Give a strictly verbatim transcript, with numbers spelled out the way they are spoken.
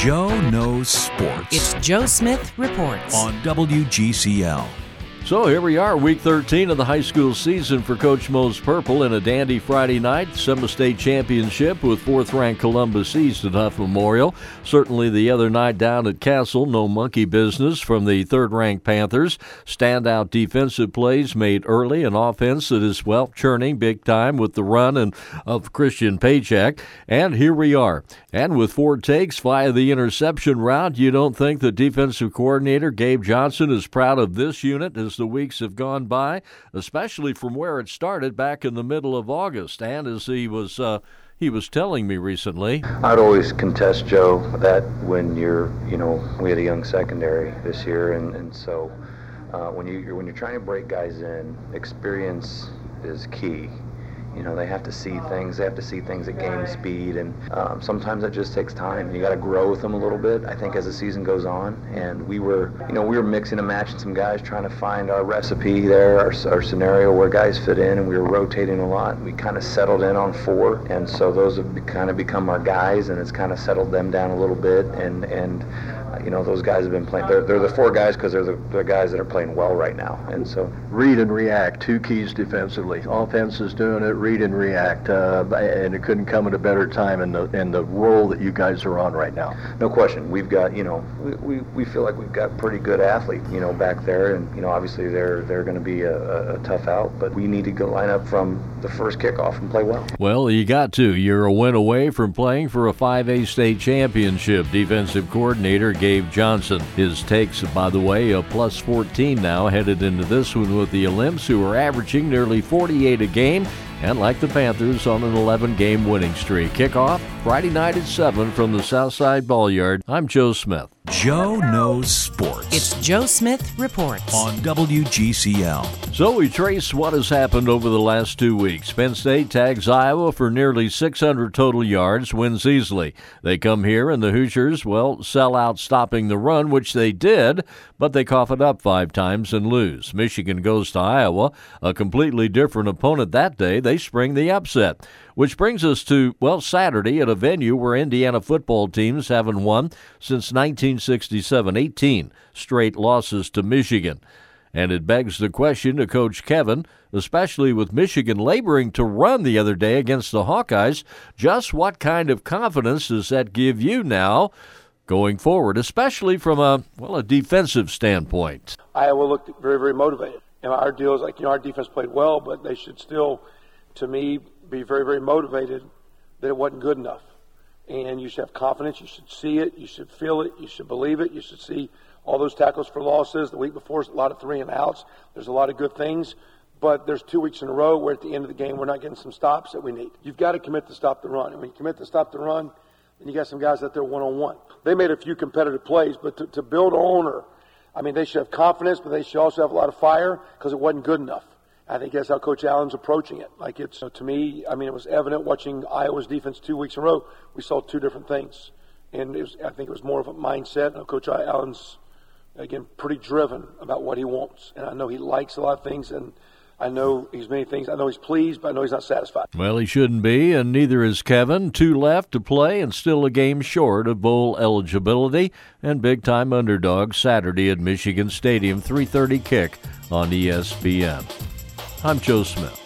Joe Knows Sports. It's Joe Smith Reports on W G C L. So here we are, week thirteen of the high school season for Coach Mo's Purple in a dandy Friday night. Summer State Championship with fourth-ranked Columbus East at Huff Memorial. Certainly the other night down at Castle, no monkey business from the third-ranked Panthers. Standout defensive plays made early, an offense that is, well, churning big time with the run and of Christian Paycheck. And here we are. And with four takes via the interception route, you don't think the defensive coordinator, Gabe Johnson, is proud of this unit as the weeks have gone by, especially from where it started back in the middle of August. And as he was uh, he was telling me recently, I'd always contest, Joe, that when you're, you know, we had a young secondary this year, and, and so uh, when you you're, when you're trying to break guys in, experience is key. You know, they have to see things. They have to see things at game speed, and um, sometimes that just takes time. You got to grow with them a little bit, I think, as the season goes on. And we were, you know, we were mixing and matching some guys, trying to find our recipe there, our, our scenario where guys fit in, and we were rotating a lot. We kind of settled in on four, and so those have kind of become our guys, and it's kind of settled them down a little bit. And and uh, you know, those guys have been playing. They're, they're the four guys because they're the they're guys that are playing well right now. And so read and react, two keys defensively. Offense is doing it. Read and react, uh, and it couldn't come at a better time in the in the role that you guys are on right now. No question. We've got, you know, we, we, we feel like we've got pretty good athletes, you know, back there, and you know, obviously they're they're going to be a, a tough out, but we need to go line up from the first kickoff and play well. Well, you got to. You're a win away from playing for a five A state championship. Defensive coordinator Gabe Johnson. His takes, by the way, a plus fourteen now headed into this one with the Olymps, who are averaging nearly forty-eight a game. And like the Panthers, on an eleven-game winning streak. Kickoff Friday night at seven from the Southside Ballyard. I'm Joe Smith. Joe Knows Sports. It's Joe Smith Reports on W G C L. So we trace what has happened over the last two weeks. Penn State tags Iowa for nearly six hundred total yards, wins easily. They come here and the Hoosiers, well, sell out stopping the run, which they did, but they cough it up five times and lose. Michigan goes to Iowa, a completely different opponent that day. They spring the upset, which brings us to, well, Saturday at a venue where Indiana football teams haven't won since nineteen sixty-seven, eighteen straight losses to Michigan. And it begs the question to Coach Kevin, especially with Michigan laboring to run the other day against the Hawkeyes, just what kind of confidence does that give you now going forward, especially from a, well, a defensive standpoint? Iowa looked very, very motivated. And our deal is like, you know, our defense played well, but they should still, to me, be very, very motivated that it wasn't good enough. And you should have confidence. You should see it. You should feel it. You should believe it. You should see all those tackles for losses. The week before, a lot of three and outs. There's a lot of good things. But there's two weeks in a row where at the end of the game, we're not getting some stops that we need. You've got to commit to stop the run. And when you commit to stop the run, then you got some guys out there one-on-one. They made a few competitive plays, but to, to build on or, I mean, they should have confidence, but they should also have a lot of fire because it wasn't good enough. I think that's how Coach Allen's approaching it. Like it's, to me, I mean, it was evident watching Iowa's defense two weeks in a row. We saw two different things. And it was, I think it was more of a mindset. And Coach Allen's, again, pretty driven about what he wants. And I know he likes a lot of things, and I know he's many things. I know he's pleased, but I know he's not satisfied. Well, he shouldn't be, and neither is Kevin. Two left to play and still a game short of bowl eligibility. And big-time underdog Saturday at Michigan Stadium, three thirty kick on E S P N. I'm Joe Smith.